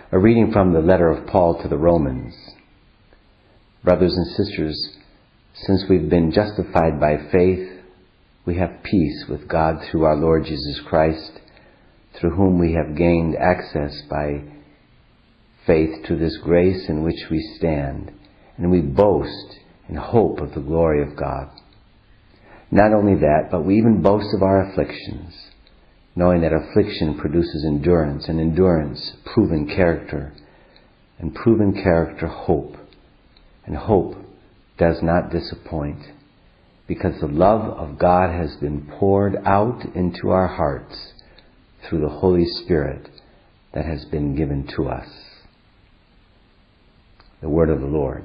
A reading from the letter of Paul to the Romans. Brothers and sisters, since we've been justified by faith, we have peace with God through our Lord Jesus Christ, through whom we have gained access by faith to this grace in which we stand, and we boast in hope of the glory of God. Not only that, but we even boast of our afflictions, knowing that affliction produces endurance, and endurance, proven character, and proven character, hope. And hope does not disappoint, because the love of God has been poured out into our hearts through the Holy Spirit that has been given to us. The word of the Lord.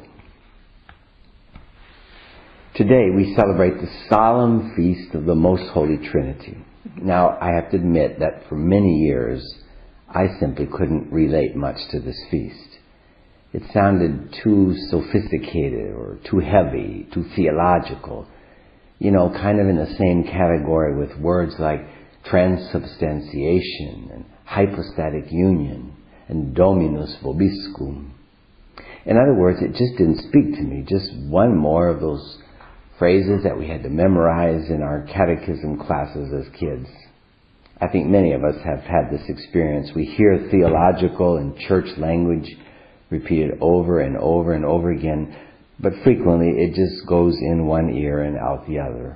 Today we celebrate the solemn feast of the Most Holy Trinity. Now, I have to admit that for many years, I simply couldn't relate much to this feast. It sounded too sophisticated or too heavy, too theological. Kind of in the same category with words like transubstantiation and hypostatic union and Dominus vobiscum. In other words, it just didn't speak to me. Just one more of those phrases that we had to memorize in our catechism classes as kids. I think many of us have had this experience. We hear theological and church language repeated over and over and over again, but frequently it just goes in one ear and out the other.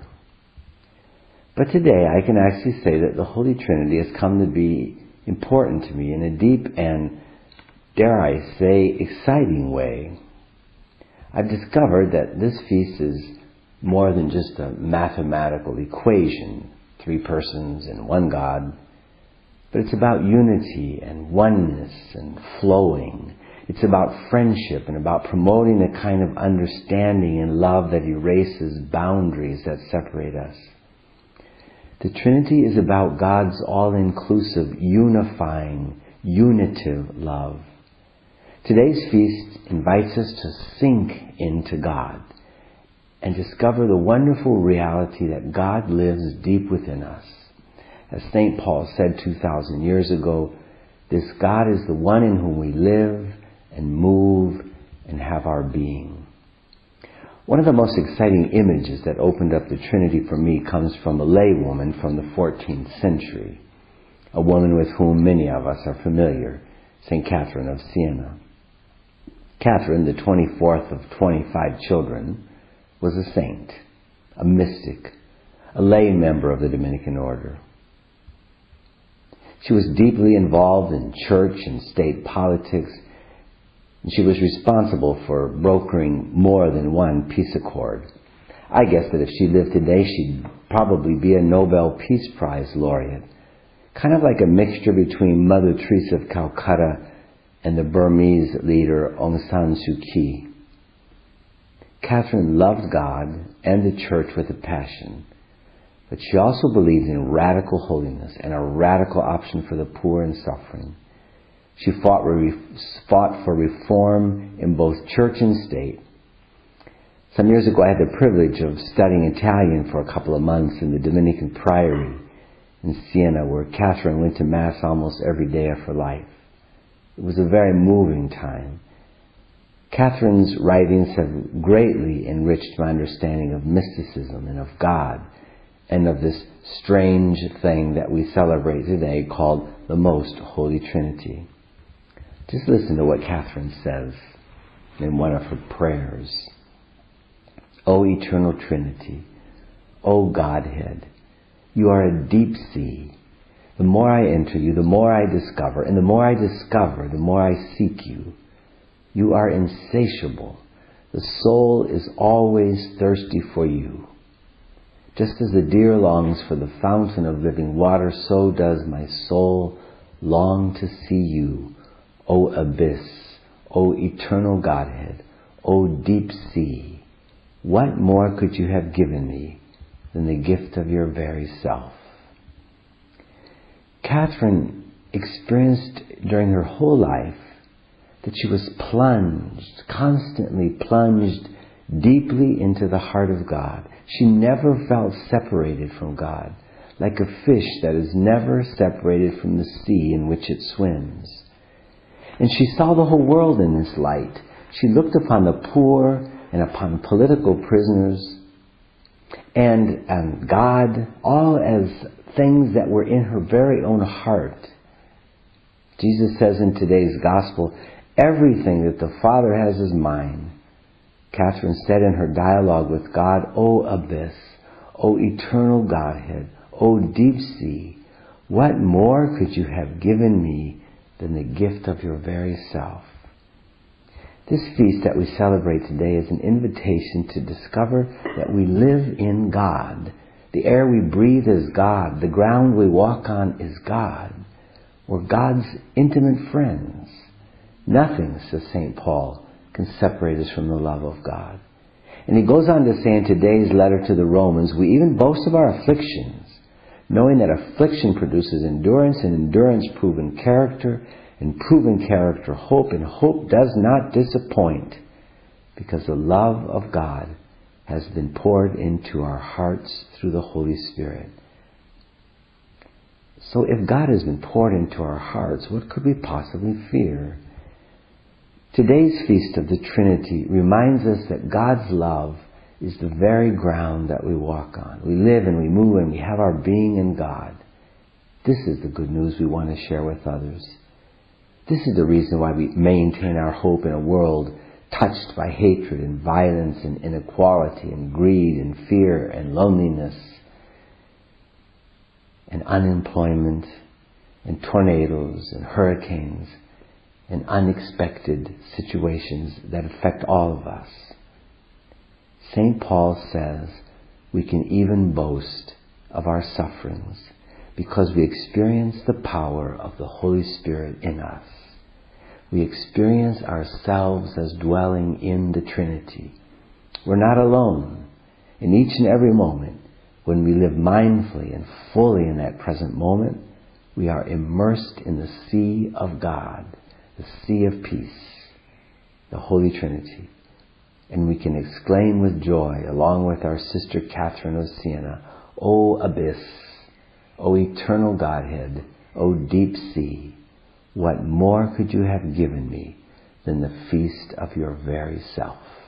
But today I can actually say that the Holy Trinity has come to be important to me in a deep and, dare I say, exciting way. I've discovered that this feast is more than just a mathematical equation, 3 persons and 1 God, but it's about unity and oneness and flowing. It's about friendship and about promoting a kind of understanding and love that erases boundaries that separate us. The Trinity is about God's all-inclusive, unifying, unitive love. Today's feast invites us to sink into God and discover the wonderful reality that God lives deep within us. As St. Paul said 2,000 years ago, this God is the one in whom we live and move and have our being. One of the most exciting images that opened up the Trinity for me comes from a laywoman from the 14th century, a woman with whom many of us are familiar, St. Catherine of Siena. Catherine, the 24th of 25 children, was a saint, a mystic, a lay member of the Dominican order. She was deeply involved in church and state politics, and she was responsible for brokering more than one peace accord. I guess that if she lived today, she'd probably be a Nobel Peace Prize laureate, kind of like a mixture between Mother Teresa of Calcutta and the Burmese leader Aung San Suu Kyi. Catherine loved God and the church with a passion, but she also believed in radical holiness and a radical option for the poor and suffering. She fought for reform in both church and state. Some years ago I had the privilege of studying Italian for a couple of months in the Dominican Priory in Siena, where Catherine went to Mass almost every day of her life. It was a very moving time. Catherine's writings have greatly enriched my understanding of mysticism and of God and of this strange thing that we celebrate today called the Most Holy Trinity. Just listen to what Catherine says in one of her prayers. O Eternal Trinity, O Godhead, you are a deep sea. The more I enter you, the more I discover, and the more I discover, the more I seek you. You are insatiable. The soul is always thirsty for you. Just as the deer longs for the fountain of living water, so does my soul long to see you, O abyss, O eternal Godhead, O deep sea. What more could you have given me than the gift of your very self? Catherine experienced during her whole life that she was constantly plunged deeply into the heart of God. She never felt separated from God, like a fish that is never separated from the sea in which it swims. And she saw the whole world in this light. She looked upon the poor and upon political prisoners and God, all as things that were in her very own heart. Jesus says in today's gospel, everything that the Father has is mine. Catherine said in her dialogue with God, O abyss, O eternal Godhead, O deep sea, what more could you have given me than the gift of your very self? This feast that we celebrate today is an invitation to discover that we live in God. The air we breathe is God. The ground we walk on is God. We're God's intimate friends. Nothing, says St. Paul, can separate us from the love of God. And he goes on to say in today's letter to the Romans, we even boast of our afflictions, knowing that affliction produces endurance, and endurance proven character, and proven character hope, and hope does not disappoint, because the love of God has been poured into our hearts through the Holy Spirit. So if God has been poured into our hearts, what could we possibly fear? Today's Feast of the Trinity reminds us that God's love is the very ground that we walk on. We live and we move and we have our being in God. This is the good news we want to share with others. This is the reason why we maintain our hope in a world touched by hatred and violence and inequality and greed and fear and loneliness and unemployment and tornadoes and hurricanes and unexpected situations that affect all of us. St. Paul says we can even boast of our sufferings because we experience the power of the Holy Spirit in us. We experience ourselves as dwelling in the Trinity. We're not alone. In each and every moment, when we live mindfully and fully in that present moment, we are immersed in the sea of God, the sea of peace, the Holy Trinity. And we can exclaim with joy, along with our sister Catherine of Siena, O abyss, O eternal Godhead, O deep sea, what more could you have given me than the feast of your very self?